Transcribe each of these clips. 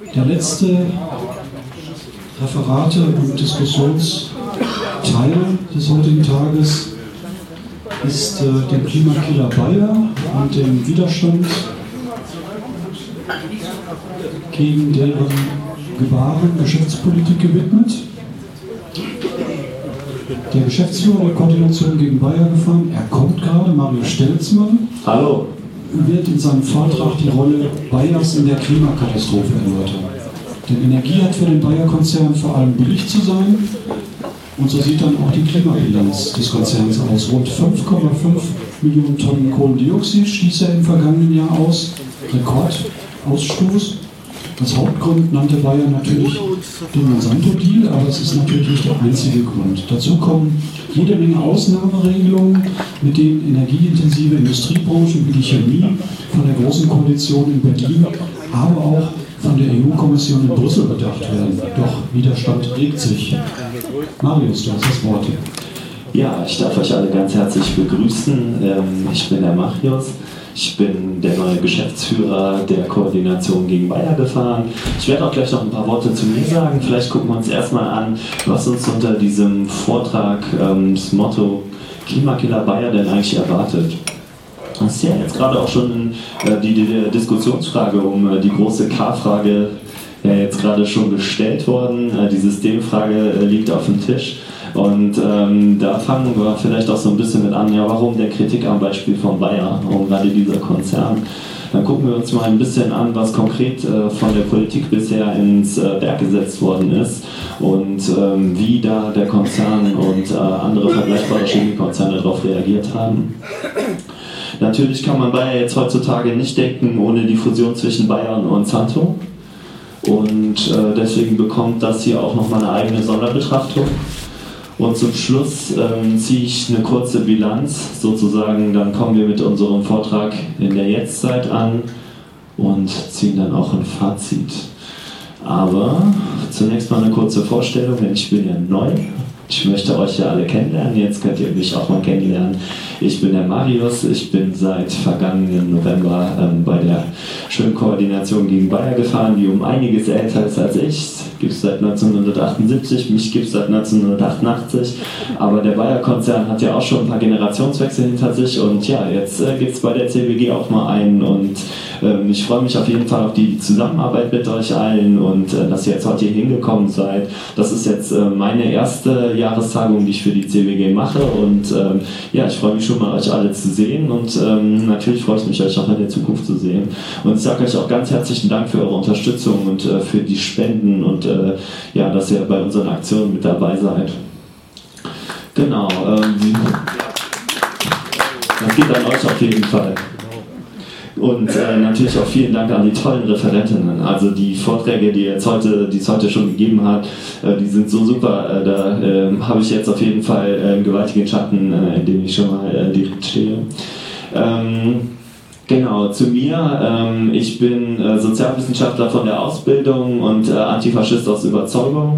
Der letzte Referate- und Diskussionsteil des heutigen Tages ist dem Klimakiller Bayer und dem Widerstand gegen deren Gebaren Geschäftspolitik gewidmet. Der Geschäftsführer der Koordination gegen Bayer gefahren, er kommt gerade, Mario Stelzmann. Hallo. Wird in seinem Vortrag die Rolle Bayers in der Klimakatastrophe erläutern. Denn Energie hat für den Bayer-Konzern vor allem billig zu sein. Und so sieht dann auch die Klimabilanz des Konzerns aus. Rund 5,5 Millionen Tonnen Kohlendioxid stieß er im vergangenen Jahr aus. Rekordausstoß. Als Hauptgrund nannte Bayer natürlich den Monsanto-Deal, aber es ist natürlich nicht der einzige Grund. Dazu kommen jede Menge Ausnahmeregelungen, mit denen energieintensive Industriebranchen wie die Chemie von der Großen Koalition in Berlin, aber auch von der EU-Kommission in Brüssel bedacht werden. Doch Widerstand regt sich. Marius, du hast das Wort. Ja, ich darf euch alle ganz herzlich begrüßen. Ich bin der Marius. Ich bin der neue Geschäftsführer der Koordination gegen Bayer gefahren. Ich werde auch gleich noch ein paar Worte zu mir sagen. Vielleicht gucken wir uns erstmal an, was uns unter diesem Vortrag das Motto Klimakiller Bayer denn eigentlich erwartet. Das ist ja jetzt gerade auch schon die Diskussionsfrage um die große K-Frage ja jetzt gerade schon gestellt worden. Die Systemfrage liegt auf dem Tisch. Und da fangen wir vielleicht auch so ein bisschen mit an, ja, warum der Kritik am Beispiel von Bayer, warum gerade dieser Konzern. Dann gucken wir uns mal ein bisschen an, was konkret von der Politik bisher ins Werk gesetzt worden ist und wie da der Konzern und andere vergleichbare Chemiekonzerne darauf reagiert haben. Natürlich kann man Bayer jetzt heutzutage nicht denken ohne die Fusion zwischen Bayer und Monsanto. Und deswegen bekommt das hier auch nochmal eine eigene Sonderbetrachtung. Und zum Schluss ziehe ich eine kurze Bilanz, sozusagen, dann kommen wir mit unserem Vortrag in der Jetztzeit an und ziehen dann auch ein Fazit. Aber zunächst mal eine kurze Vorstellung, denn ich bin ja neu. Ich möchte euch ja alle kennenlernen, jetzt könnt ihr mich auch mal kennenlernen. Ich bin der Marius, ich bin seit vergangenen November bei der schönen Koordination gegen Bayer gefahren, die um einiges älter ist als ich. Gibt es seit 1978, mich gibt es seit 1988, aber der Bayer-Konzern hat ja auch schon ein paar Generationswechsel hinter sich und ja, jetzt gibt es bei der CBG auch mal einen und ich freue mich auf jeden Fall auf die Zusammenarbeit mit euch allen und dass ihr jetzt heute hier hingekommen seid. Das ist jetzt meine erste Jahrestagung, die ich für die CBG mache und ja, ich freue mich schon mal, euch alle zu sehen und natürlich freue ich mich, euch auch in der Zukunft zu sehen. Und ich sage euch auch ganz herzlichen Dank für eure Unterstützung und für die Spenden und ja, dass ihr bei unseren Aktionen mit dabei seid. Genau. Das geht an euch auf jeden Fall. Und natürlich auch vielen Dank an die tollen Referentinnen. Also die Vorträge, die es heute schon gegeben hat, die sind so super. Da habe ich jetzt auf jeden Fall einen gewaltigen Schatten, in dem ich schon mal direkt stehe. Genau, zu mir. Ich bin Sozialwissenschaftler von der Ausbildung und Antifaschist aus Überzeugung.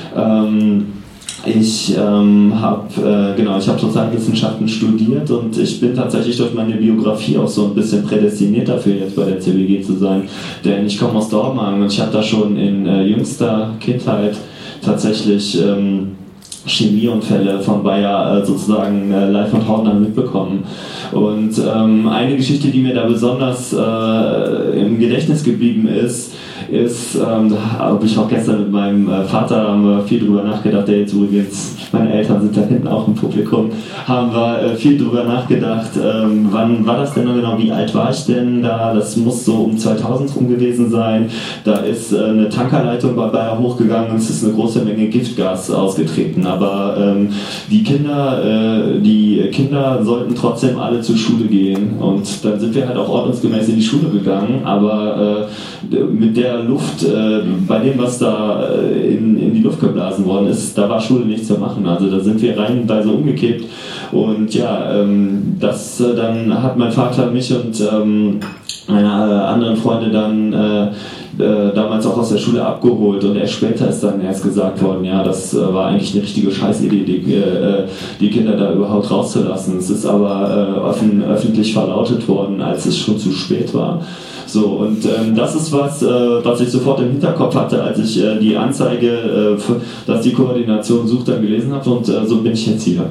Ich habe Sozialwissenschaften studiert und ich bin tatsächlich durch meine Biografie auch so ein bisschen prädestiniert dafür, jetzt bei der CBG zu sein. Denn ich komme aus Dormagen und ich habe da schon in jüngster Kindheit tatsächlich Chemieunfälle von Bayer sozusagen live und hautnah mitbekommen. Und eine Geschichte, die mir da besonders im Gedächtnis geblieben ist, da habe ich auch gestern mit meinem Vater haben wir viel drüber nachgedacht, der jetzt übrigens, meine Eltern sind da hinten auch im Publikum, haben wir viel drüber nachgedacht, wann war das denn genau, wie alt war ich denn da, das muss so um 2000 rum gewesen sein, da ist eine Tankerleitung bei Bayer hochgegangen und es ist eine große Menge Giftgas ausgetreten, aber die Kinder sollten trotzdem alle zur Schule gehen und dann sind wir halt auch ordnungsgemäß in die Schule gegangen, aber mit der Luft, bei dem, was da in die Luft geblasen worden ist, da war Schule nichts zu machen. Also da sind wir reihenweise umgekippt und ja, dann hat mein Vater mich und meine anderen Freunde dann damals auch aus der Schule abgeholt und erst später ist dann erst gesagt worden, ja, das war eigentlich eine richtige Scheißidee, die Kinder da überhaupt rauszulassen. Es ist aber öffentlich verlautet worden, als es schon zu spät war. So, und das ist was ich sofort im Hinterkopf hatte, als ich die Anzeige, dass die Koordination sucht, dann gelesen habe, und so bin ich jetzt hier.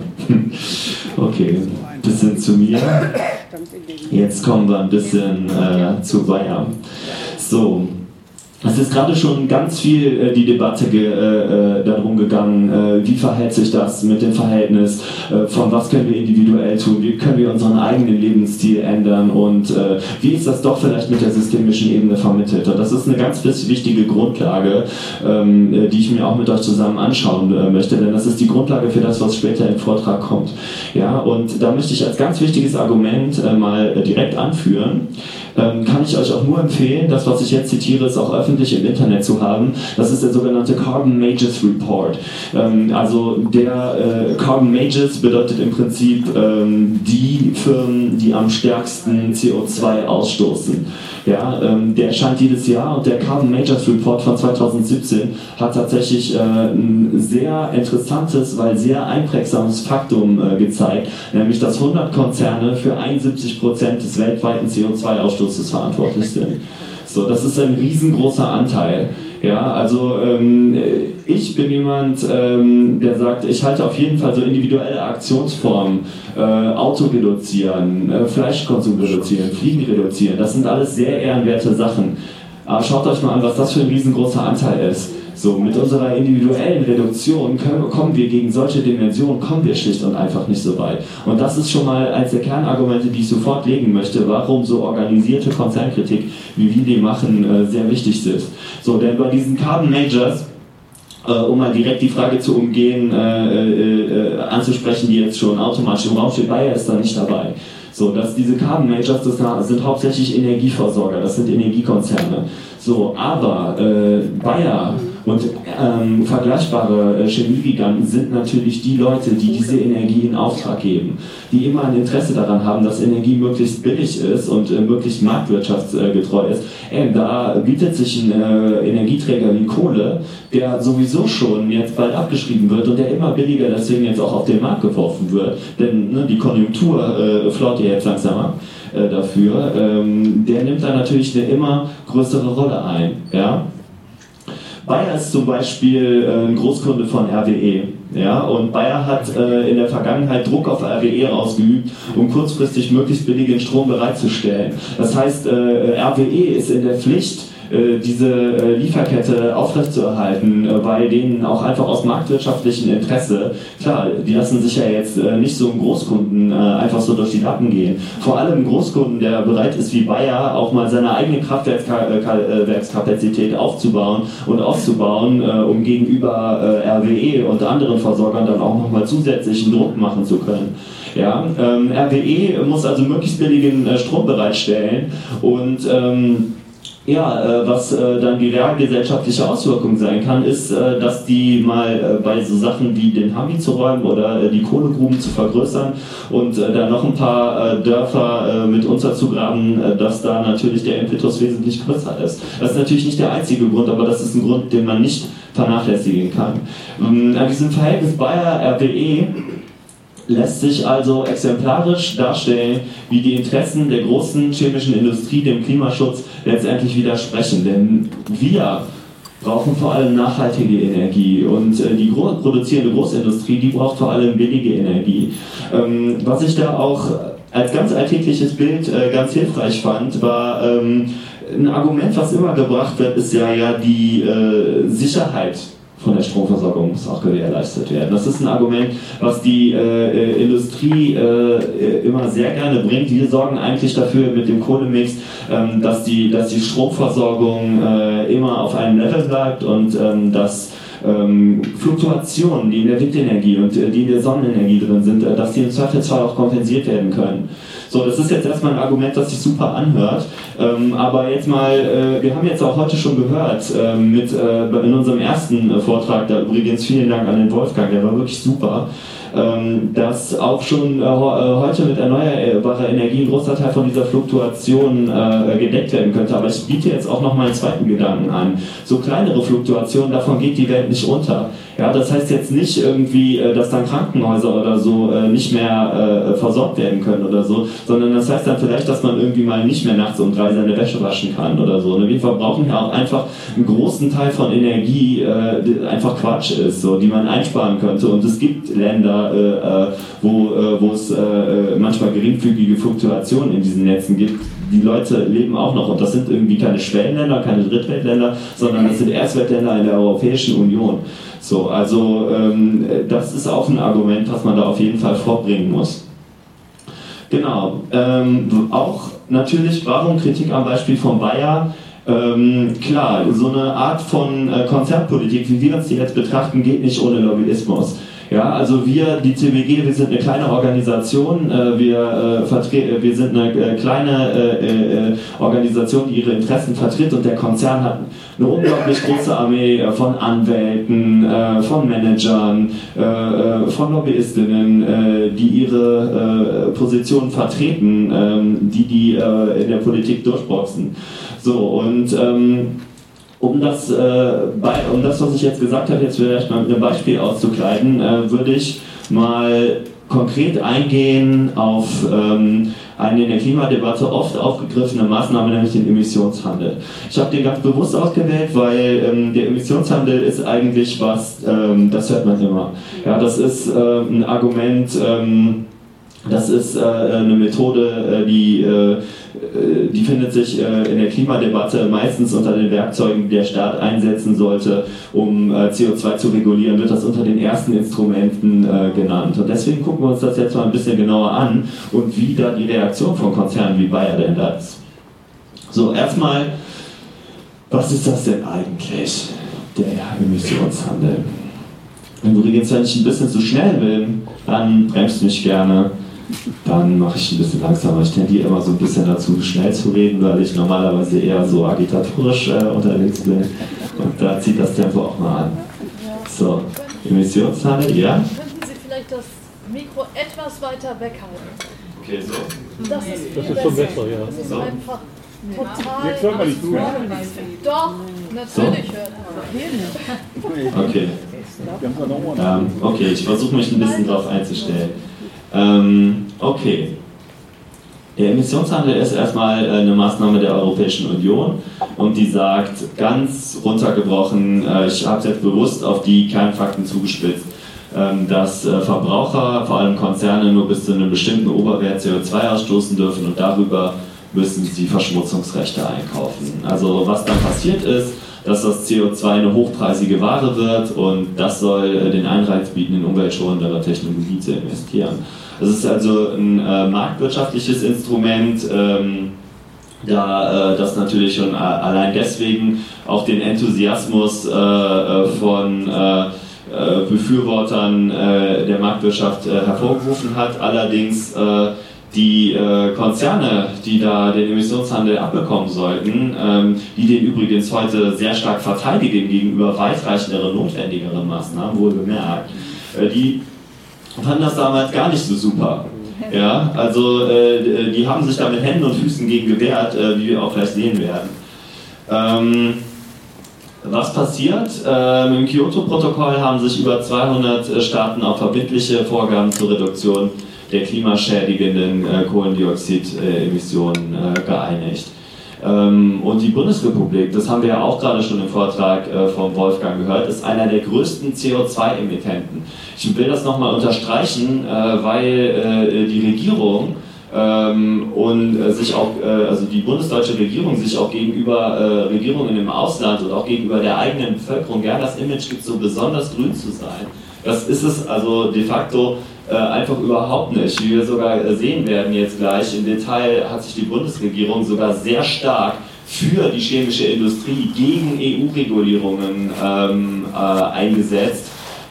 Okay, ein bisschen zu mir. Jetzt kommen wir ein bisschen zu Bayer. So. Es ist gerade schon ganz viel die Debatte darum gegangen, wie verhält sich das mit dem Verhältnis von was können wir individuell tun, wie können wir unseren eigenen Lebensstil ändern und wie ist das doch vielleicht mit der systemischen Ebene vermittelt. Und das ist eine ganz wichtige Grundlage, die ich mir auch mit euch zusammen anschauen möchte, denn das ist die Grundlage für das, was später im Vortrag kommt. Ja, und da möchte ich als ganz wichtiges Argument mal direkt anführen. Kann ich euch auch nur empfehlen, das, was ich jetzt zitiere, ist auch öffentlich im Internet zu haben. Das ist der sogenannte Carbon Majors Report. Also der Carbon Majors bedeutet im Prinzip die Firmen, die am stärksten CO2 ausstoßen. Ja, der erscheint jedes Jahr, und der Carbon Majors Report von 2017 hat tatsächlich ein sehr interessantes, weil sehr einprägsames Faktum gezeigt, nämlich dass 100 Konzerne für 71% des weltweiten CO2-Ausstoßes verantwortlich sind. So, das ist ein riesengroßer Anteil. Ja, also ich bin jemand, der sagt, ich halte auf jeden Fall so individuelle Aktionsformen, Auto reduzieren, Fleischkonsum reduzieren, Fliegen reduzieren, das sind alles sehr ehrenwerte Sachen. Aber schaut euch mal an, was das für ein riesengroßer Anteil ist. So, mit unserer individuellen Reduktion kommen wir gegen solche Dimensionen, kommen wir schlicht und einfach nicht so weit. Und das ist schon mal eines der Kernargumente, die ich sofort legen möchte, warum so organisierte Konzernkritik, wie wir die machen, sehr wichtig sind. So, denn bei diesen Carbon Majors, um mal direkt die Frage zu umgehen, anzusprechen, die jetzt schon automatisch im Raum steht, Bayer ist da nicht dabei. So, dass diese Carbon Majors, das sind hauptsächlich Energieversorger, das sind Energiekonzerne. So, aber Bayer und vergleichbare Chemiegiganten sind natürlich die Leute, die diese Energie in Auftrag geben, die immer ein Interesse daran haben, dass Energie möglichst billig ist und möglichst marktwirtschaftsgetreu ist. Da bietet sich ein Energieträger wie Kohle, der sowieso schon jetzt bald abgeschrieben wird und der immer billiger deswegen jetzt auch auf den Markt geworfen wird, denn die Konjunktur flaut ja jetzt langsam ab dafür, der nimmt da natürlich eine immer größere Rolle ein. Ja? Bayer ist zum Beispiel ein Großkunde von RWE. Ja, und Bayer hat in der Vergangenheit Druck auf RWE ausgeübt, um kurzfristig möglichst billigen Strom bereitzustellen. Das heißt, RWE ist in der Pflicht, diese Lieferkette aufrechtzuerhalten, bei denen auch einfach aus marktwirtschaftlichem Interesse, klar, die lassen sich ja jetzt nicht so einem Großkunden einfach so durch die Lappen gehen. Vor allem ein Großkunden, der bereit ist wie Bayer, auch mal seine eigene Kraftwerkskapazität aufzubauen und auszubauen, um gegenüber RWE und anderen Versorgern dann auch nochmal zusätzlichen Druck machen zu können. Ja, RWE muss also möglichst billigen Strom bereitstellen und was dann die realgesellschaftliche Auswirkung sein kann, ist, dass die mal bei so Sachen wie den Hami zu räumen oder die Kohlegruben zu vergrößern und dann noch ein paar Dörfer mit unterzugraben, dass da natürlich der Impetus wesentlich größer ist. Das ist natürlich nicht der einzige Grund, aber das ist ein Grund, den man nicht vernachlässigen kann. An diesem Verhältnis Bayer-RWE lässt sich also exemplarisch darstellen, wie die Interessen der großen chemischen Industrie dem Klimaschutz letztendlich widersprechen. Denn wir brauchen vor allem nachhaltige Energie und die produzierende Großindustrie, die braucht vor allem billige Energie. Was ich da auch als ganz alltägliches Bild ganz hilfreich fand, war ein Argument, was immer gebracht wird, ist ja die Sicherheit von der Stromversorgung muss auch gewährleistet werden. Das ist ein Argument, was die Industrie immer sehr gerne bringt. Wir sorgen eigentlich dafür mit dem Kohlemix, dass die Stromversorgung immer auf einem Level bleibt und dass Fluktuationen, die in der Windenergie und die in der Sonnenenergie drin sind, dass die im Zweifelsfall auch kompensiert werden können. So, das ist jetzt erstmal ein Argument, das sich super anhört, aber jetzt mal, wir haben jetzt auch heute schon gehört, in unserem ersten Vortrag, da übrigens vielen Dank an den Wolfgang, der war wirklich super, dass auch schon heute mit erneuerbarer Energie ein großer Teil von dieser Fluktuation gedeckt werden könnte. Aber ich biete jetzt auch noch mal einen zweiten Gedanken an. So kleinere Fluktuationen, davon geht die Welt nicht unter. Ja, das heißt jetzt nicht irgendwie, dass dann Krankenhäuser oder so nicht mehr versorgt werden können oder so, sondern das heißt dann vielleicht, dass man irgendwie mal nicht mehr nachts um 3 seine Wäsche waschen kann oder so. Wir verbrauchen ja auch einfach einen großen Teil von Energie, die einfach Quatsch ist, so, die man einsparen könnte. Und es gibt Länder, wo es manchmal geringfügige Fluktuationen in diesen Netzen gibt. Die Leute leben auch noch, und das sind irgendwie keine Schwellenländer, keine Drittweltländer, sondern das sind Erstweltländer in der Europäischen Union. So, also das ist auch ein Argument, was man da auf jeden Fall vorbringen muss. Genau. Auch natürlich, warum Kritik am Beispiel von Bayer? Klar, so eine Art von Konzernpolitik, wie wir uns die jetzt betrachten, geht nicht ohne Lobbyismus. Ja, also wir, die CBG, wir sind eine kleine Organisation, wir sind eine kleine Organisation, die ihre Interessen vertritt, und der Konzern hat eine unglaublich große Armee von Anwälten, von Managern, von Lobbyistinnen, die ihre Positionen vertreten, die in der Politik durchboxen. So, und um das, was ich jetzt gesagt habe, jetzt vielleicht mal mit einem Beispiel auszukleiden, würde ich mal konkret eingehen auf eine in der Klimadebatte oft aufgegriffene Maßnahme, nämlich den Emissionshandel. Ich habe den ganz bewusst ausgewählt, weil der Emissionshandel ist eigentlich was, das hört man immer. Ja, das ist ein Argument, das ist eine Methode, die findet sich in der Klimadebatte meistens unter den Werkzeugen, die der Staat einsetzen sollte, um CO2 zu regulieren, wird das unter den ersten Instrumenten genannt. Und deswegen gucken wir uns das jetzt mal ein bisschen genauer an und wie da die Reaktion von Konzernen wie Bayer denn da ist. So, erstmal, was ist das denn eigentlich, der Emissionshandel? Übrigens, wenn ich ein bisschen zu schnell bin, dann bremst mich gerne. Dann mache ich ein bisschen langsamer. Ich tendiere immer so ein bisschen dazu, schnell zu reden, weil ich normalerweise eher so agitatorisch unterwegs bin. Und da zieht das Tempo auch mal an. So, Emissionshandel, ja? Könnten Sie vielleicht das Mikro etwas weiter weghalten? Okay, so. Das ist schon besser, ja. Das ist so. Einfach total... Jetzt hören wir nicht zu. Doch, natürlich hören wir. Okay. Okay, ich versuche mich ein bisschen darauf einzustellen. Okay. Der Emissionshandel ist erstmal eine Maßnahme der Europäischen Union, und die sagt, ganz runtergebrochen, ich habe es jetzt bewusst auf die Kernfakten zugespitzt, dass Verbraucher, vor allem Konzerne, nur bis zu einem bestimmten Oberwert CO2 ausstoßen dürfen, und darüber müssen sie Verschmutzungsrechte einkaufen. Also was dann passiert ist, dass das CO2 eine hochpreisige Ware wird, und das soll den Anreiz bieten, in umweltschonendere Technologie zu investieren. Das ist also ein marktwirtschaftliches Instrument, das natürlich schon allein deswegen auch den Enthusiasmus von Befürwortern der Marktwirtschaft hervorgerufen hat. Allerdings die Konzerne, die da den Emissionshandel abbekommen sollten, die den übrigens heute sehr stark verteidigen gegenüber weitreichenderen, notwendigeren Maßnahmen, wohl bemerkt, die fanden das damals gar nicht so super. Ja, also die haben sich da mit Händen und Füßen gegen gewehrt, wie wir auch gleich sehen werden. Was passiert? Im Kyoto-Protokoll haben sich über 200 Staaten auf verbindliche Vorgaben zur Reduktion der klimaschädigenden Kohlendioxidemissionen geeinigt. Und die Bundesrepublik, das haben wir ja auch gerade schon im Vortrag von Wolfgang gehört, ist einer der größten CO2-Emittenten. Ich will das nochmal unterstreichen, weil die Regierung also die bundesdeutsche Regierung sich auch gegenüber Regierungen im Ausland und auch gegenüber der eigenen Bevölkerung gern das Image gibt, so besonders grün zu sein. Das ist es also de facto einfach überhaupt nicht. Wie wir sogar sehen werden jetzt gleich im Detail, hat sich die Bundesregierung sogar sehr stark für die chemische Industrie gegen EU-Regulierungen eingesetzt,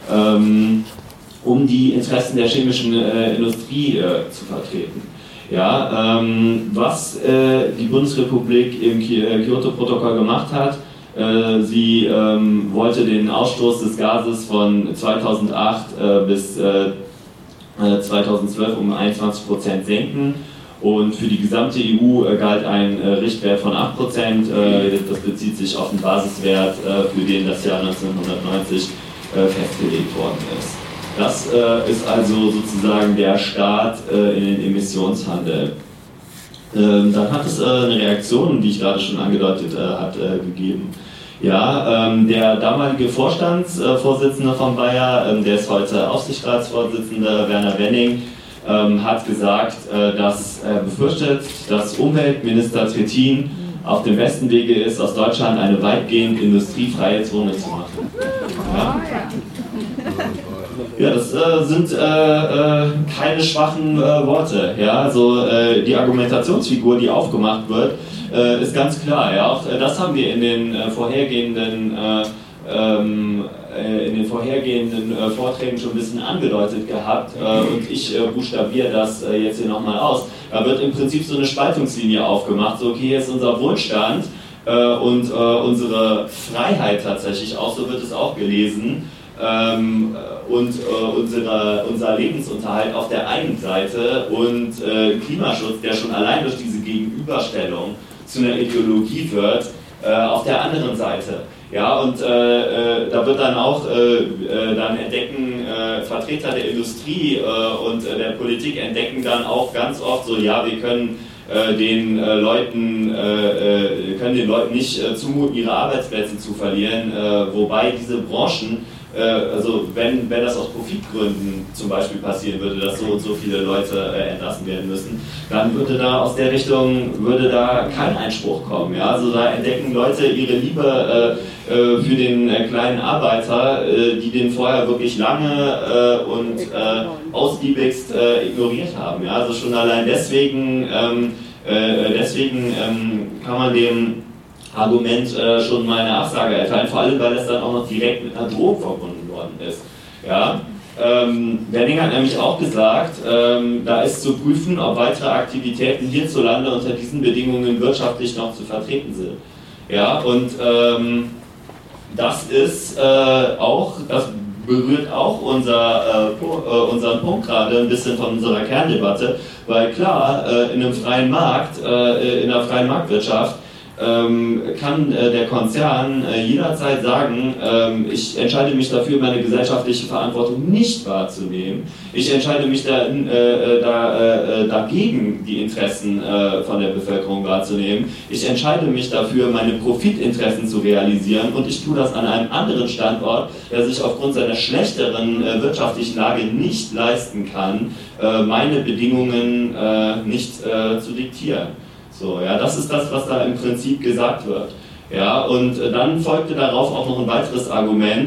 um die Interessen der chemischen Industrie zu vertreten. Ja, was die Bundesrepublik im Kyoto-Protokoll gemacht hat, sie wollte den Ausstoß des Gases von 2008 bis 2012 um 21% senken, Und für die gesamte EU galt ein Richtwert von 8%. Das bezieht sich auf den Basiswert, für den das Jahr 1990 festgelegt worden ist. Das ist also sozusagen der Start in den Emissionshandel. Dann hat es eine Reaktion, die ich gerade schon angedeutet habe, gegeben. Ja, der damalige Vorstandsvorsitzende von Bayer, der ist heute Aufsichtsratsvorsitzender, Werner Wenning, hat gesagt, dass er befürchtet, dass Umweltminister Trittin auf dem besten Wege ist, aus Deutschland eine weitgehend industriefreie Zone zu machen. Ja. Ja, das sind keine schwachen Worte. Ja? Also, die Argumentationsfigur, die aufgemacht wird, ist ganz klar. Ja? Auch das haben wir in den vorhergehenden Vorträgen schon ein bisschen angedeutet gehabt, und ich buchstabiere das jetzt hier nochmal aus. Da wird im Prinzip so eine Spaltungslinie aufgemacht, so okay, hier ist unser Wohlstand und unsere Freiheit tatsächlich auch, so wird es auch gelesen. Und unser Lebensunterhalt auf der einen Seite und Klimaschutz, der schon allein durch diese Gegenüberstellung zu einer Ideologie wird, auf der anderen Seite. Ja, und da wird dann auch, dann entdecken Vertreter der Industrie und der Politik entdecken dann auch ganz oft so, ja, wir können den Leuten nicht zumuten, ihre Arbeitsplätze zu verlieren, wobei diese Branchen, also wenn das aus Profitgründen zum Beispiel passieren würde, dass so und so viele Leute entlassen werden müssen, dann würde da aus der Richtung kein Einspruch kommen. Ja? Also da entdecken Leute ihre Liebe für den kleinen Arbeiter, die den vorher wirklich lange und ausgiebigst ignoriert haben. Ja? Also schon allein deswegen kann man dem Argument schon mal eine Absage erteilen, vor allem weil es dann auch noch direkt mit einer Drohung verbunden worden ist. Ja? Wenning hat nämlich auch gesagt, da ist zu prüfen, ob weitere Aktivitäten hierzulande unter diesen Bedingungen wirtschaftlich noch zu vertreten sind. Ja? Und das berührt auch unseren Punkt gerade ein bisschen von unserer Kerndebatte, weil klar, in einem freien Markt, in einer freien Marktwirtschaft, kann der Konzern jederzeit sagen, ich entscheide mich dafür, meine gesellschaftliche Verantwortung nicht wahrzunehmen. Ich entscheide mich dagegen, die Interessen von der Bevölkerung wahrzunehmen. Ich entscheide mich dafür, meine Profitinteressen zu realisieren, und ich tue das an einem anderen Standort, der sich aufgrund seiner schlechteren wirtschaftlichen Lage nicht leisten kann, meine Bedingungen nicht zu diktieren. So, ja, das ist das, was da im Prinzip gesagt wird. Ja, und dann folgte darauf auch noch ein weiteres Argument,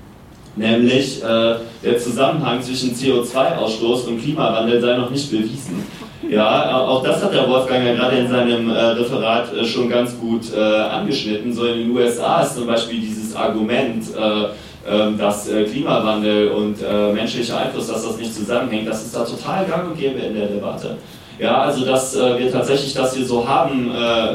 nämlich der Zusammenhang zwischen CO2-Ausstoß und Klimawandel sei noch nicht bewiesen. Ja, auch das hat der Wolfgang ja gerade in seinem Referat schon ganz gut angeschnitten. So in den USA ist zum Beispiel dieses Argument, dass Klimawandel und menschlicher Einfluss, dass das nicht zusammenhängt, das ist da total gang und gäbe in der Debatte. Ja, also dass wir tatsächlich das hier so haben,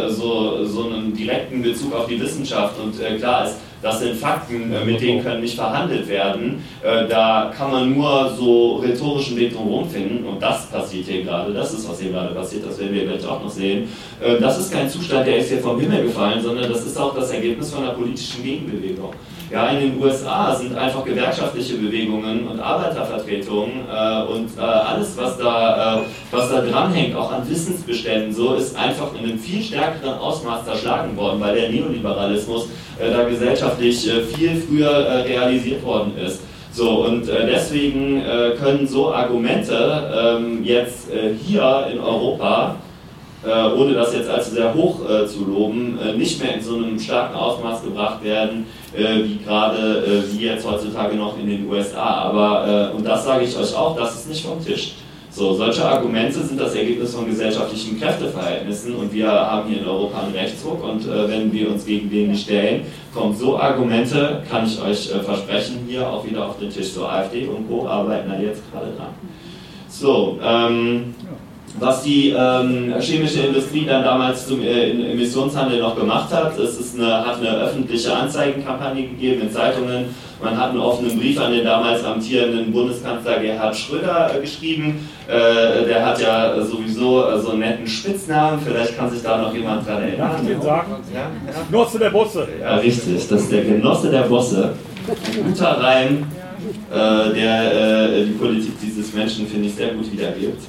so einen direkten Bezug auf die Wissenschaft, und klar ist, das sind Fakten, mit denen können nicht verhandelt werden. Da kann man nur so rhetorischen Weg drumherum finden, und das passiert hier gerade, das ist, was hier gerade passiert, das werden wir gleich auch noch sehen. Das ist kein Zustand, der ist hier vom Himmel gefallen, sondern das ist auch das Ergebnis von einer politischen Gegenbewegung. Ja, in den USA sind einfach gewerkschaftliche Bewegungen und Arbeitervertretungen und alles, was da dranhängt, auch an Wissensbeständen, so ist einfach in einem viel stärkeren Ausmaß zerschlagen worden, weil der Neoliberalismus da gesellschaftlich viel früher realisiert worden ist. So, und deswegen können so Argumente jetzt hier in Europa, ohne das jetzt allzu sehr hoch zu loben, nicht mehr in so einem starken Ausmaß gebracht werden, wie gerade wie jetzt heutzutage noch in den USA. Aber, und das sage ich euch auch, das ist nicht vom Tisch. So, solche Argumente sind das Ergebnis von gesellschaftlichen Kräfteverhältnissen, und wir haben hier in Europa einen Rechtsruck, und wenn wir uns gegen den nicht stellen, kommen so Argumente, kann ich euch versprechen, hier auch wieder auf den Tisch. So, AfD und Co. arbeiten da jetzt gerade dran. So, Was die chemische Industrie dann damals zum Emissionshandel noch gemacht hat, hat eine öffentliche Anzeigenkampagne gegeben in Zeitungen. Man hat einen offenen Brief an den damals amtierenden Bundeskanzler Gerhard Schröder geschrieben. Der hat ja sowieso so einen netten Spitznamen, vielleicht kann sich da noch jemand dran erinnern. Darf ich den sagen? Ja? Genosse der Bosse. Ja, richtig, das ist der Genosse der Bosse. Ein guter Reim, der die Politik dieses Menschen, finde ich, sehr gut wiedergibt.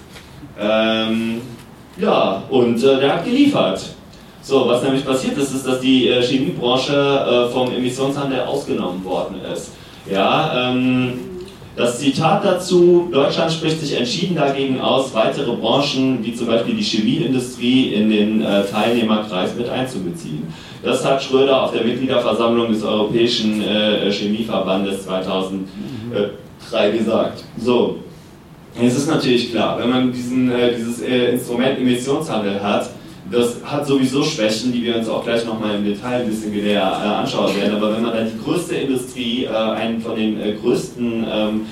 Ja, und der hat geliefert. So, was nämlich passiert ist, ist, dass die Chemiebranche vom Emissionshandel ausgenommen worden ist. Ja, das Zitat dazu: Deutschland spricht sich entschieden dagegen aus, weitere Branchen, wie zum Beispiel die Chemieindustrie, in den Teilnehmerkreis mit einzubeziehen. Das hat Schröder auf der Mitgliederversammlung des Europäischen Chemieverbandes 2003 gesagt. So, es ist natürlich klar, wenn man dieses Instrument Emissionshandel hat, das hat sowieso Schwächen, die wir uns auch gleich nochmal im Detail ein bisschen näher anschauen werden. Aber wenn man dann die größte Industrie, einen von den größten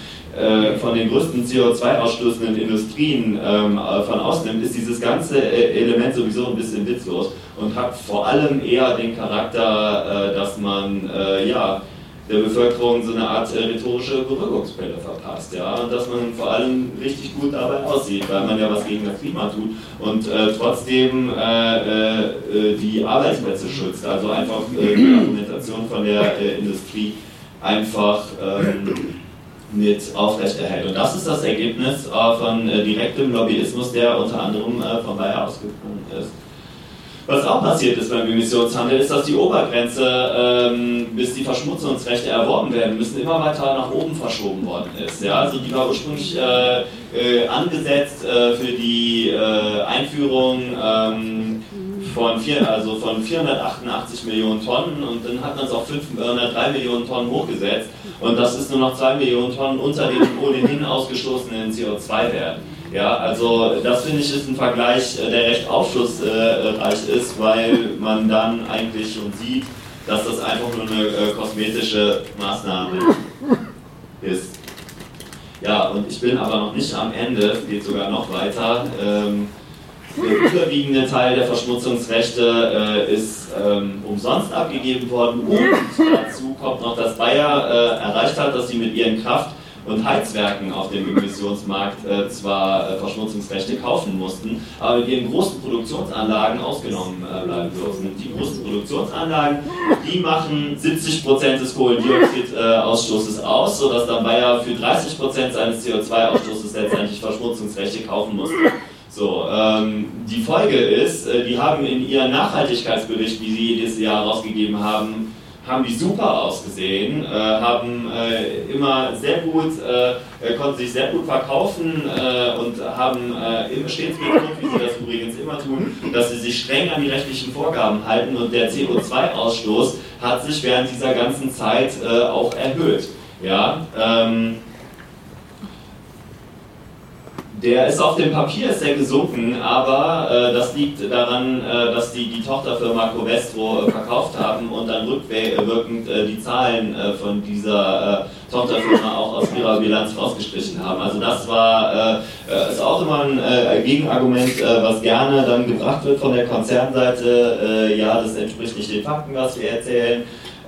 CO2-ausstoßenden Industrien von ausnimmt, ist dieses ganze Element sowieso ein bisschen witzlos und hat vor allem eher den Charakter, dass man der Bevölkerung so eine Art rhetorische Beruhigungspille verpasst, ja, und dass man vor allem richtig gut dabei aussieht, weil man ja was gegen das Klima tut und trotzdem die Arbeitsplätze schützt, also einfach die Argumentation von der Industrie einfach mit aufrechterhält. Und das ist das Ergebnis von direktem Lobbyismus, der unter anderem von Bayer ausgegangen ist. Was auch passiert ist beim Emissionshandel, ist, dass die Obergrenze, bis die Verschmutzungsrechte erworben werden müssen, immer weiter nach oben verschoben worden ist. Ja, also die war ursprünglich angesetzt für die Einführung von 488 Millionen Tonnen und dann hat man es auf 503 Millionen Tonnen hochgesetzt und das ist nur noch 2 Millionen Tonnen unter dem ohnehin ausgestoßenen CO2-Wert. Ja, also das finde ich ist ein Vergleich, der recht aufschlussreich ist, weil man dann eigentlich schon sieht, dass das einfach nur eine kosmetische Maßnahme ist. Ja, und ich bin aber noch nicht am Ende, es geht sogar noch weiter. Der überwiegende Teil der Verschmutzungsrechte ist umsonst abgegeben worden und dazu kommt noch, dass Bayer erreicht hat, dass sie mit ihren Kraft- und Heizwerken auf dem Emissionsmarkt zwar Verschmutzungsrechte kaufen mussten, aber mit ihren großen Produktionsanlagen ausgenommen bleiben dürfen. Die großen Produktionsanlagen, die machen 70% des Kohlendioxidausstoßes aus, sodass dann Bayer für 30% seines CO2-Ausstoßes letztendlich Verschmutzungsrechte kaufen musste. So, die Folge ist, die haben in ihren Nachhaltigkeitsbericht, wie sie jedes Jahr rausgegeben haben die super ausgesehen, haben immer sehr gut, konnten sich sehr gut verkaufen und haben immer stets betont, wie sie das übrigens immer tun, dass sie sich streng an die rechtlichen Vorgaben halten und der CO2-Ausstoß hat sich während dieser ganzen Zeit auch erhöht. Ja, der ist auf dem Papier ist der gesunken, aber das liegt daran, dass die Tochterfirma Covestro verkauft haben und dann rückwirkend die Zahlen von dieser Tochterfirma auch aus ihrer Bilanz rausgestrichen haben. Also das ist auch immer ein Gegenargument, was gerne dann gebracht wird von der Konzernseite. Ja, das entspricht nicht den Fakten, was wir erzählen.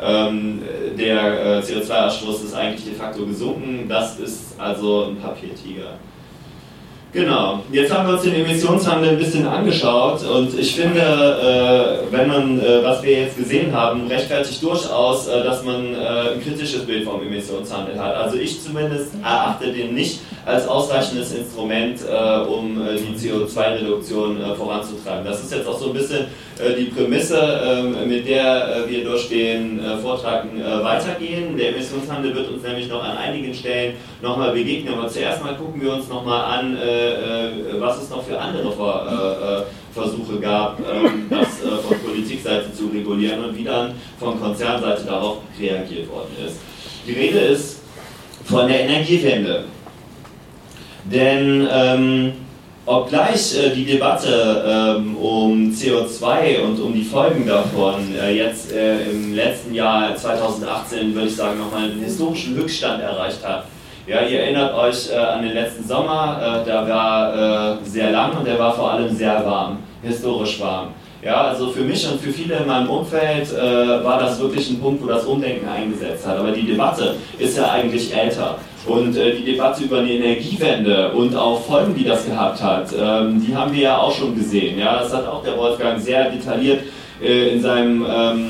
Der CO2-Ausstoß ist eigentlich de facto gesunken. Das ist also ein Papiertiger. Genau, jetzt haben wir uns den Emissionshandel ein bisschen angeschaut und ich finde, wenn man, was wir jetzt gesehen haben, rechtfertigt durchaus, dass man ein kritisches Bild vom Emissionshandel hat. Also ich zumindest erachte den nicht als ausreichendes Instrument, um die CO2-Reduktion voranzutreiben. Das ist jetzt auch so ein bisschen die Prämisse, mit der wir durch den Vortrag weitergehen. Der Emissionshandel wird uns nämlich noch an einigen Stellen nochmal begegnen, aber zuerst mal gucken wir uns nochmal an, was es noch für andere Versuche gab, das von Politikseite zu regulieren und wie dann von Konzernseite darauf reagiert worden ist. Die Rede ist von der Energiewende. Denn obgleich die Debatte um CO2 und um die Folgen davon jetzt im letzten Jahr 2018, würde ich sagen, nochmal einen historischen Höchststand erreicht hat, Ja, ihr erinnert euch an den letzten Sommer, der war sehr lang und der war vor allem sehr warm, historisch warm. Ja, also für mich und für viele in meinem Umfeld war das wirklich ein Punkt, wo das Umdenken eingesetzt hat. Aber die Debatte ist ja eigentlich älter. Und die Debatte über die Energiewende und auch Folgen, die das gehabt hat, die haben wir ja auch schon gesehen. Ja, das hat auch der Wolfgang sehr detailliert in seinem...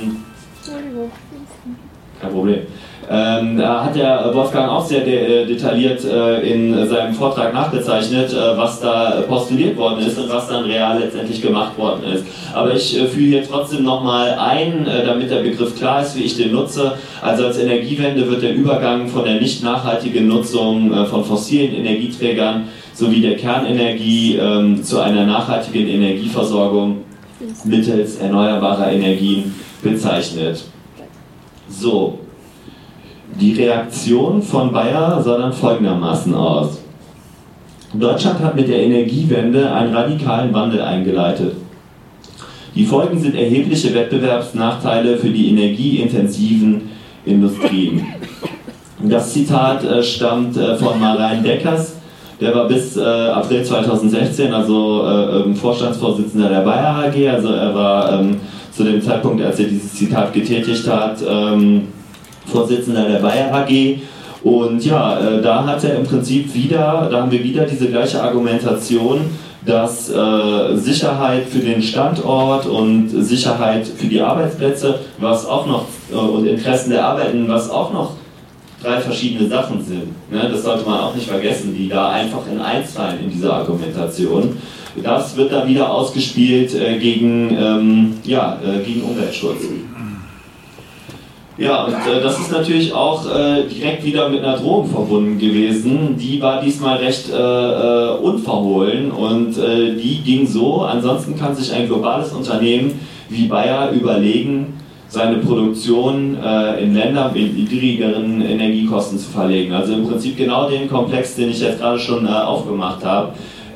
kein Problem. Da hat der Wolfgang auch sehr detailliert in seinem Vortrag nachgezeichnet, was da postuliert worden ist und was dann real letztendlich gemacht worden ist. Aber ich führe hier trotzdem nochmal ein, damit der Begriff klar ist, wie ich den nutze. Also als Energiewende wird der Übergang von der nicht nachhaltigen Nutzung von fossilen Energieträgern sowie der Kernenergie zu einer nachhaltigen Energieversorgung mittels erneuerbarer Energien bezeichnet. So. Die Reaktion von Bayer sah dann folgendermaßen aus. Deutschland hat mit der Energiewende einen radikalen Wandel eingeleitet. Die Folgen sind erhebliche Wettbewerbsnachteile für die energieintensiven Industrien. Das Zitat stammt von Marein Deckers, der war bis April 2016 Vorstandsvorsitzender der Bayer AG, also er war zu dem Zeitpunkt, als er dieses Zitat getätigt hat, Vorsitzender der Bayer AG, und ja, da hat er im Prinzip da haben wir wieder diese gleiche Argumentation, dass Sicherheit für den Standort und Sicherheit für die Arbeitsplätze, was auch noch, und Interessen der Arbeitenden, was auch noch 3 verschiedene Sachen sind. Ne? Das sollte man auch nicht vergessen, die da einfach in eins fallen in dieser Argumentation. Das wird dann wieder ausgespielt gegen Umweltschutz. Ja, und das ist natürlich auch direkt wieder mit einer Drohung verbunden gewesen. Die war diesmal recht unverhohlen und die ging so: Ansonsten kann sich ein globales Unternehmen wie Bayer überlegen, seine Produktion in Länder mit niedrigeren Energiekosten zu verlegen. Also im Prinzip genau den Komplex, den ich jetzt gerade schon aufgemacht habe.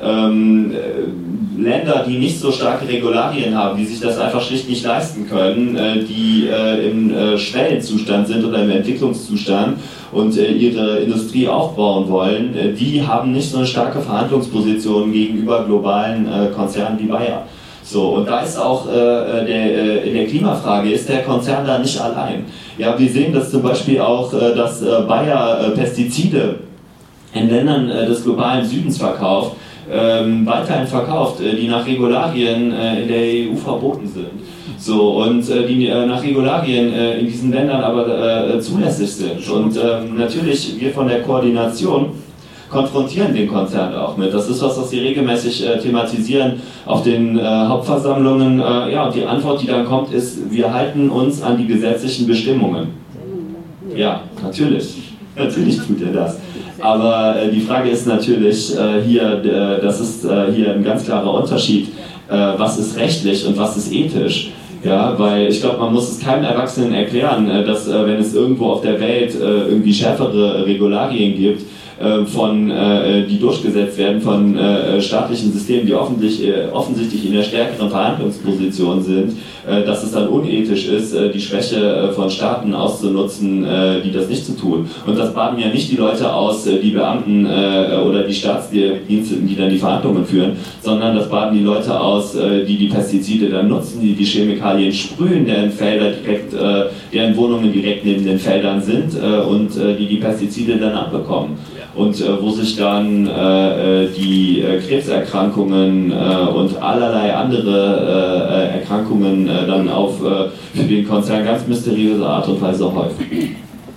Länder, die nicht so starke Regularien haben, die sich das einfach schlicht nicht leisten können, die im Schwellenzustand sind oder im Entwicklungszustand und ihre Industrie aufbauen wollen, die haben nicht so eine starke Verhandlungsposition gegenüber globalen Konzernen wie Bayer. So, und da ist auch in der Klimafrage ist der Konzern da nicht allein. Ja, wir sehen das zum Beispiel auch, dass Bayer Pestizide in Ländern des globalen Südens verkauft, weiterhin verkauft, die nach Regularien in der EU verboten sind. So, und die nach Regularien in diesen Ländern aber zulässig sind. Und natürlich, wir von der Koordination konfrontieren den Konzern auch mit. Das ist was sie regelmäßig thematisieren auf den Hauptversammlungen. Und die Antwort, die dann kommt, ist: Wir halten uns an die gesetzlichen Bestimmungen. Ja, natürlich. Natürlich tut er das. Aber die Frage ist natürlich das ist hier ein ganz klarer Unterschied, was ist rechtlich und was ist ethisch. Ja, weil ich glaube, man muss es keinem Erwachsenen erklären, dass wenn es irgendwo auf der Welt irgendwie schärfere Regularien gibt, die durchgesetzt werden von staatlichen Systemen, die offensichtlich in der stärkeren Verhandlungsposition sind, dass es dann unethisch ist, die Schwäche von Staaten auszunutzen, die das nicht zu tun. Und das baden ja nicht die Leute aus, die Beamten oder die Staatsdienste, die dann die Verhandlungen führen, sondern das baden die Leute aus, die Pestizide dann nutzen, die Chemikalien sprühen, deren Wohnungen direkt neben den Feldern sind und die Pestizide dann abbekommen. Und wo sich dann die Krebserkrankungen und allerlei andere Erkrankungen dann für den Konzern ganz mysteriöse Art und Weise häufen.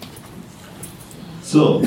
So.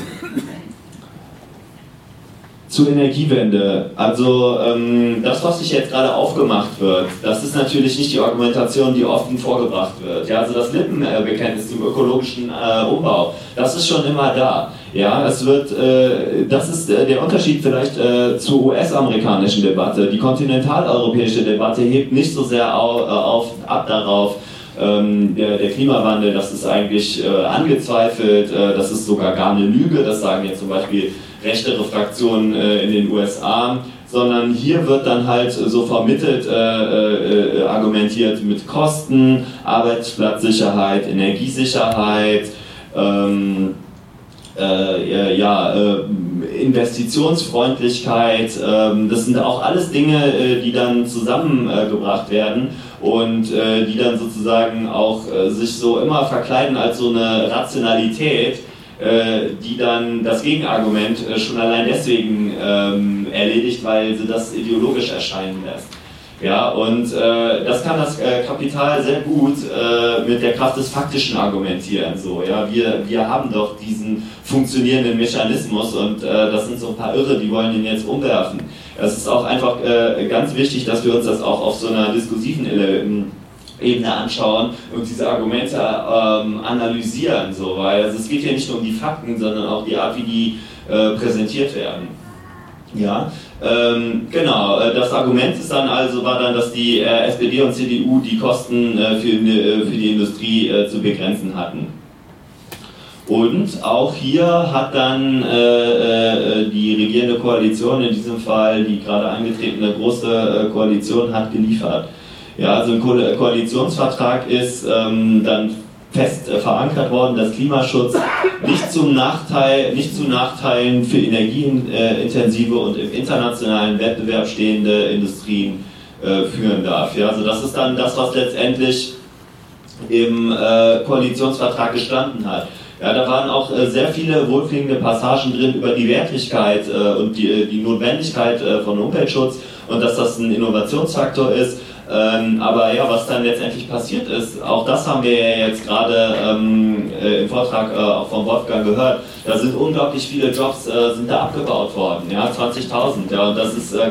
Zur Energiewende. Also das, was sich jetzt gerade aufgemacht wird, das ist natürlich nicht die Argumentation, die oft vorgebracht wird. Ja, also das Lippenbekenntnis zum ökologischen Umbau, das ist schon immer da. Ja, das ist der Unterschied vielleicht zur US-amerikanischen Debatte. Die kontinentaleuropäische Debatte hebt nicht so sehr ab darauf, der Klimawandel, das ist eigentlich angezweifelt, das ist sogar gar eine Lüge, das sagen jetzt zum Beispiel rechtere Fraktionen in den USA, sondern hier wird dann halt so vermittelt argumentiert mit Kosten, Arbeitsplatzsicherheit, Energiesicherheit, Investitionsfreundlichkeit, das sind auch alles Dinge, die dann zusammengebracht werden und die dann sozusagen auch sich so immer verkleiden als so eine Rationalität, die dann das Gegenargument schon allein deswegen erledigt, weil sie das ideologisch erscheinen lässt. Ja, und das kann das Kapital sehr gut mit der Kraft des Faktischen argumentieren. So, ja, wir haben doch diesen funktionierenden Mechanismus und das sind so ein paar Irre, die wollen ihn jetzt umwerfen. Es ist auch einfach ganz wichtig, dass wir uns das auch auf so einer diskursiven Ebene anschauen und diese Argumente analysieren, so, weil es geht ja nicht nur um die Fakten, sondern auch die Art, wie die präsentiert werden. Ja, genau. Das Argument ist dann also, war dann, dass die SPD und CDU die Kosten für die Industrie zu begrenzen hatten. Und auch hier hat dann die regierende Koalition, in diesem Fall die gerade angetretene große Koalition, hat geliefert. Ja, also ein Koalitionsvertrag ist dann fest verankert worden, dass Klimaschutz nicht zu Nachteilen für energieintensive und im internationalen Wettbewerb stehende Industrien führen darf. Ja, also das ist dann das, was letztendlich im Koalitionsvertrag gestanden hat. Ja, da waren auch sehr viele wohlklingende Passagen drin über die Wertigkeit und die Notwendigkeit von Umweltschutz und dass das ein Innovationsfaktor ist. Aber ja, was dann letztendlich passiert ist, auch das haben wir ja jetzt gerade im Vortrag auch von Wolfgang gehört, da sind unglaublich viele Jobs sind da abgebaut worden, ja, 20.000, ja, und das ist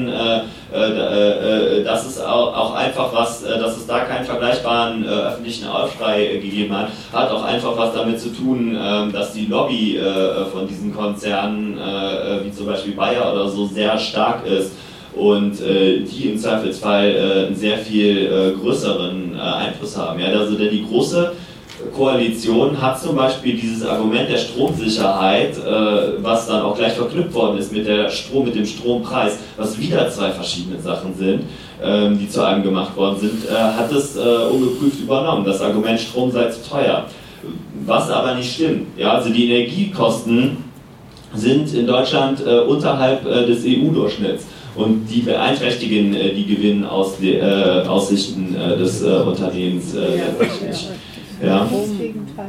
das ist auch einfach was, dass es da keinen vergleichbaren öffentlichen Aufschrei gegeben hat auch einfach was damit zu tun, dass die Lobby von diesen Konzernen, wie zum Beispiel Bayer oder so, sehr stark ist. Und die im Zweifelsfall einen sehr viel größeren Einfluss haben. Ja, also die große Koalition hat zum Beispiel dieses Argument der Stromsicherheit, was dann auch gleich verknüpft worden ist mit dem Strompreis, was wieder zwei verschiedene Sachen sind, die zu einem gemacht worden sind, hat es ungeprüft übernommen. Das Argument, Strom sei zu teuer. Was aber nicht stimmt. Ja, also die Energiekosten sind in Deutschland unterhalb des EU-Durchschnitts. Und die beeinträchtigen die Gewinnaussichten des Unternehmens letztendlich. Ja. Das Gegenteil.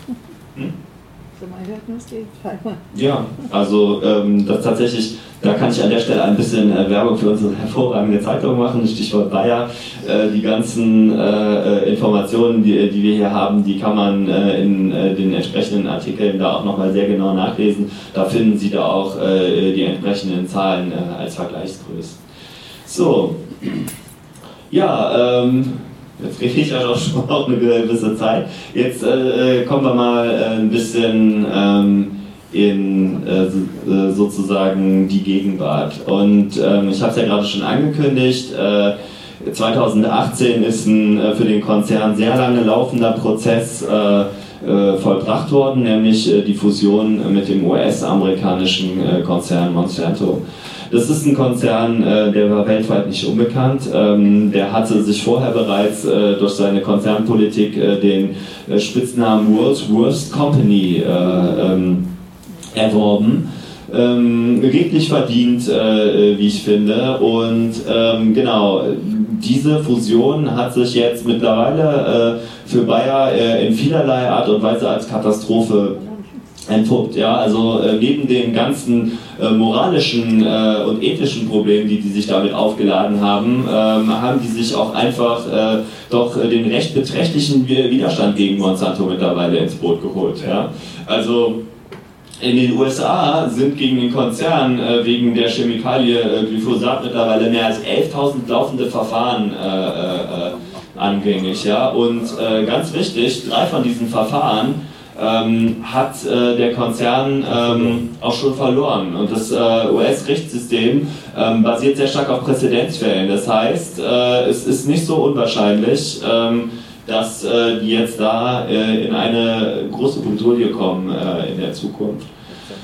Das Gegenteil. Ja, also das tatsächlich, da kann ich an der Stelle ein bisschen Werbung für unsere hervorragende Zeitung machen, Stichwort Bayer. Die ganzen Informationen, die wir hier haben, die kann man in den entsprechenden Artikeln da auch nochmal sehr genau nachlesen. Da finden Sie da auch die entsprechenden Zahlen als Vergleichsgrößen. So, ja, jetzt rede ich ja schon auch eine gewisse Zeit. Jetzt kommen wir mal ein bisschen in sozusagen die Gegenwart. Und ich habe es ja gerade schon angekündigt, 2018 ist ein für den Konzern sehr lange laufender Prozess vollbracht worden, nämlich die Fusion mit dem US-amerikanischen Konzern Monsanto. Das ist ein Konzern, der war weltweit nicht unbekannt. Der hatte sich vorher bereits durch seine Konzernpolitik den Spitznamen World's Worst Company erworben. Redlich verdient, wie ich finde. Und genau, diese Fusion hat sich jetzt mittlerweile für Bayer in vielerlei Art und Weise als Katastrophe entpuppt. Ja, also neben den ganzen moralischen und ethischen Problemen, die sich damit aufgeladen haben, haben die sich auch einfach doch den recht beträchtlichen Widerstand gegen Monsanto mittlerweile ins Boot geholt. Ja? Also in den USA sind gegen den Konzern wegen der Chemikalie Glyphosat mittlerweile mehr als 11.000 laufende Verfahren angängig. Ja? Und ganz wichtig, 3 von diesen Verfahren hat der Konzern auch schon verloren. Und das US-Rechtssystem basiert sehr stark auf Präzedenzfällen. Das heißt, es ist nicht so unwahrscheinlich, dass die jetzt da in eine große Bredouille kommen in der Zukunft.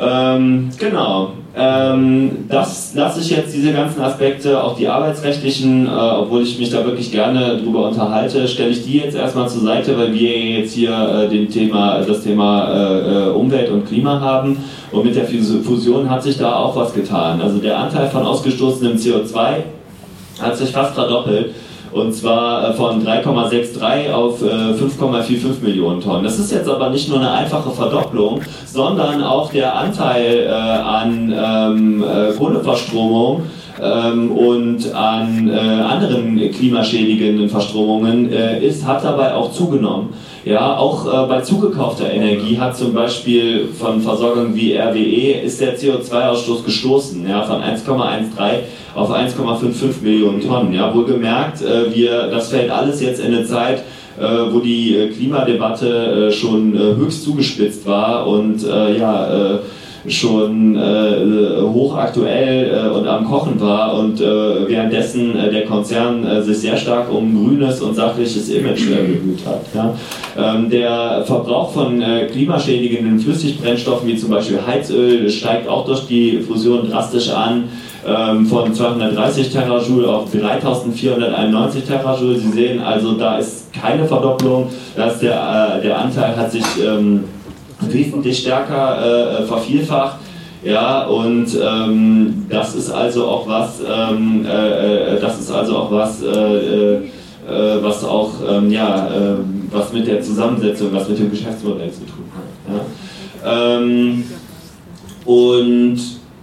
Genau. Das lasse ich jetzt, diese ganzen Aspekte, auch die arbeitsrechtlichen, obwohl ich mich da wirklich gerne drüber unterhalte, stelle ich die jetzt erstmal zur Seite, weil wir jetzt hier das Thema Umwelt und Klima haben. Und mit der Fusion hat sich da auch was getan. Also der Anteil von ausgestoßenem CO2 hat sich fast verdoppelt. Und zwar von 3,63 auf 5,45 Millionen Tonnen. Das ist jetzt aber nicht nur eine einfache Verdopplung, sondern auch der Anteil an Kohleverstromung und an anderen klimaschädigenden Verstromungen hat dabei auch zugenommen. Ja, auch bei zugekaufter Energie hat zum Beispiel von Versorgern wie RWE ist der CO2-Ausstoß gestoßen, ja, von 1,13 auf 1,55 Millionen Tonnen. Ja, wohlgemerkt, das fällt alles jetzt in eine Zeit, wo die Klimadebatte schon höchst zugespitzt war und schon hochaktuell und am Kochen war und währenddessen der Konzern sich sehr stark um grünes und sachliches Image bemüht hat. Ja. Der Verbrauch von klimaschädigenden Flüssigbrennstoffen wie zum Beispiel Heizöl steigt auch durch die Fusion drastisch an. Von 230 Terajoule auf 3491 Terajoule. Sie sehen also, da ist keine Verdopplung, der Anteil hat sich wesentlich stärker vervielfacht. Ja, und das ist also auch was, was mit der Zusammensetzung, was mit dem Geschäftsmodell zu tun hat. Ja. Und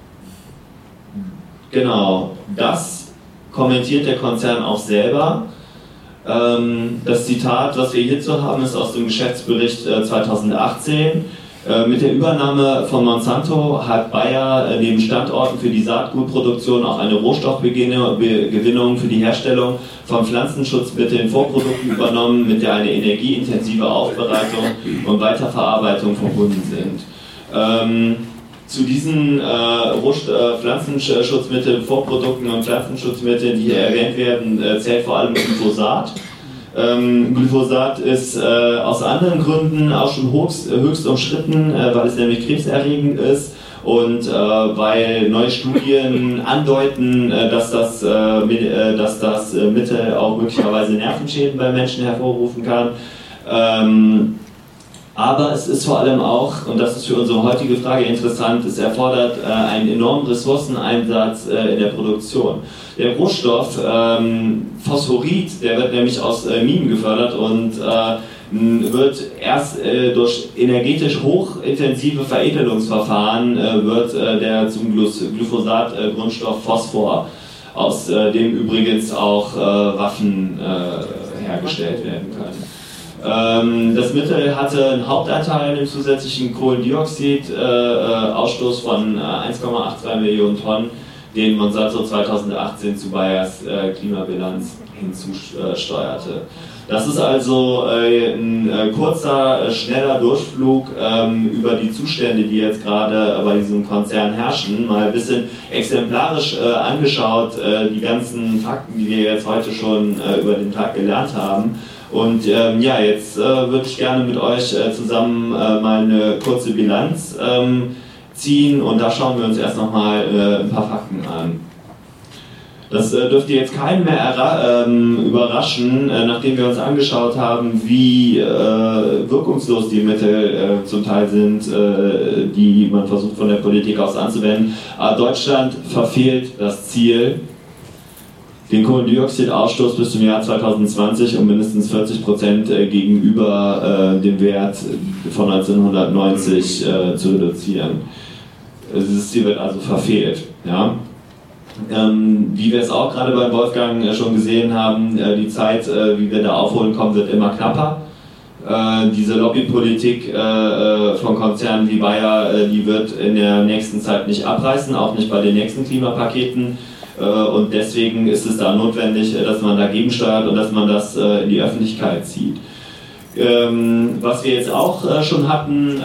genau, das kommentiert der Konzern auch selber. Das Zitat, was wir hierzu haben, ist aus dem Geschäftsbericht 2018. Mit der Übernahme von Monsanto hat Bayer neben Standorten für die Saatgutproduktion auch eine Rohstoffgewinnung für die Herstellung von Pflanzenschutzmitteln Vorprodukten übernommen, mit der eine energieintensive Aufbereitung und Weiterverarbeitung verbunden sind. Zu diesen Pflanzenschutzmitteln, Vorprodukten und Pflanzenschutzmitteln, die hier erwähnt werden, zählt vor allem Glyphosat. Glyphosat ist aus anderen Gründen auch schon höchst umstritten, weil es nämlich krebserregend ist und weil neue Studien andeuten, dass das Mittel auch möglicherweise Nervenschäden bei Menschen hervorrufen kann. Aber es ist vor allem auch, und das ist für unsere heutige Frage interessant, es erfordert einen enormen Ressourceneinsatz in der Produktion. Der Rohstoff Phosphorid, der wird nämlich aus Minen gefördert und wird erst durch energetisch hochintensive Veredelungsverfahren wird der zum Glyphosat-Grundstoff Phosphor, aus dem übrigens auch Waffen hergestellt werden können. Das Mittel hatte einen Hauptanteil im zusätzlichen Kohlendioxid-Ausstoß von 1,83 Millionen Tonnen, den Monsanto 2018 zu Bayers Klimabilanz hinzusteuerte. Das ist also ein kurzer, schneller Durchflug über die Zustände, die jetzt gerade bei diesem Konzern herrschen, mal ein bisschen exemplarisch angeschaut, die ganzen Fakten, die wir jetzt heute schon über den Tag gelernt haben. Und jetzt würde ich gerne mit euch zusammen mal eine kurze Bilanz ziehen und da schauen wir uns erst nochmal ein paar Fakten an. Das dürfte jetzt keinen mehr überraschen, nachdem wir uns angeschaut haben, wie wirkungslos die Mittel zum Teil sind, die man versucht von der Politik aus anzuwenden. Aber Deutschland verfehlt das Ziel, den Kohlendioxidausstoß bis zum Jahr 2020 um mindestens 40% gegenüber dem Wert von 1990 zu reduzieren. Dieses Ziel wird also verfehlt. Ja? Wie wir es auch gerade bei Wolfgang schon gesehen haben, die Zeit, wie wir da aufholen kommen, wird immer knapper. Diese Lobbypolitik von Konzernen wie Bayer, die wird in der nächsten Zeit nicht abreißen, auch nicht bei den nächsten Klimapaketen. Und deswegen ist es da notwendig, dass man dagegen steuert und dass man das in die Öffentlichkeit zieht. Was wir jetzt auch schon hatten,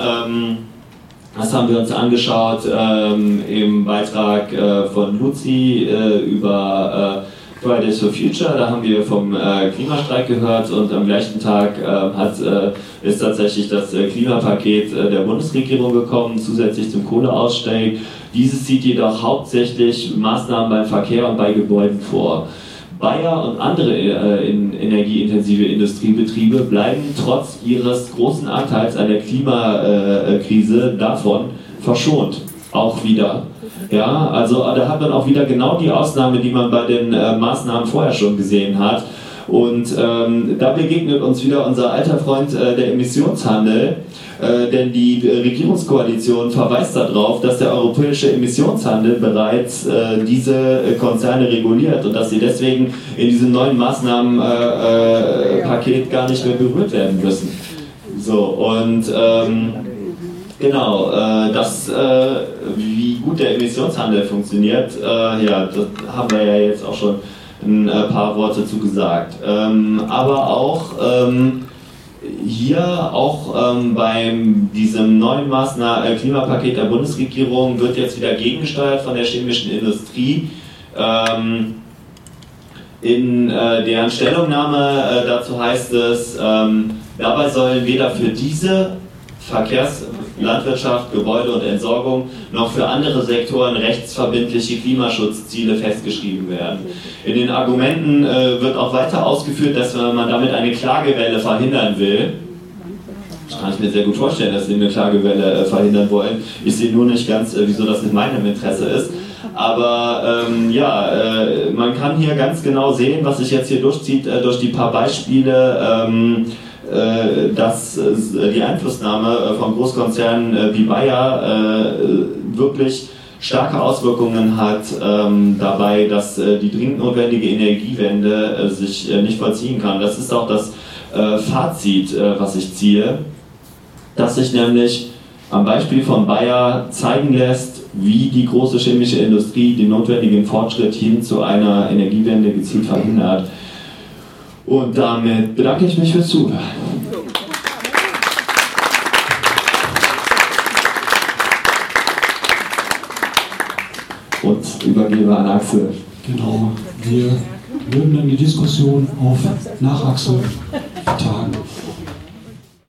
das haben wir uns angeschaut im Beitrag von Luzi über Fridays for Future, da haben wir vom Klimastreik gehört und am gleichen Tag ist tatsächlich das Klimapaket der Bundesregierung gekommen, zusätzlich zum Kohleausstieg. Dieses sieht jedoch hauptsächlich Maßnahmen beim Verkehr und bei Gebäuden vor. Bayer und andere energieintensive Industriebetriebe bleiben trotz ihres großen Anteils an der Klimakrise davon verschont. Auch wieder. Ja, also da hat man auch wieder genau die Ausnahme, die man bei den Maßnahmen vorher schon gesehen hat. Und da begegnet uns wieder unser alter Freund der Emissionshandel, denn die Regierungskoalition verweist darauf, dass der europäische Emissionshandel bereits diese Konzerne reguliert und dass sie deswegen in diesem neuen Maßnahmenpaket gar nicht mehr berührt werden müssen. So, und genau, wie gut der Emissionshandel funktioniert, ja, das haben wir ja jetzt auch schon ein paar Worte zu gesagt. Aber auch hier bei diesem neuen Klimapaket der Bundesregierung wird jetzt wieder gegengesteuert von der chemischen Industrie. In deren Stellungnahme dazu heißt es, dabei sollen weder für diese Verkehrs-, Landwirtschaft, Gebäude und Entsorgung noch für andere Sektoren rechtsverbindliche Klimaschutzziele festgeschrieben werden. In den Argumenten wird auch weiter ausgeführt, dass man damit eine Klagewelle verhindern will. Das kann ich mir sehr gut vorstellen, dass sie eine Klagewelle verhindern wollen. Ich sehe nur nicht ganz, wieso das in meinem Interesse ist. Aber man kann hier ganz genau sehen, was sich jetzt hier durchzieht, durch die paar Beispiele, dass die Einflussnahme von Großkonzernen wie Bayer wirklich starke Auswirkungen hat dabei, dass die dringend notwendige Energiewende sich nicht vollziehen kann. Das ist auch das Fazit, was ich ziehe, dass sich nämlich am Beispiel von Bayer zeigen lässt, wie die große chemische Industrie den notwendigen Fortschritt hin zu einer Energiewende gezielt verhindert. Und damit bedanke ich mich fürs Zuhören. Und übergebe an Axel. Genau, wir würden dann die Diskussion auf nach Axel vertagen.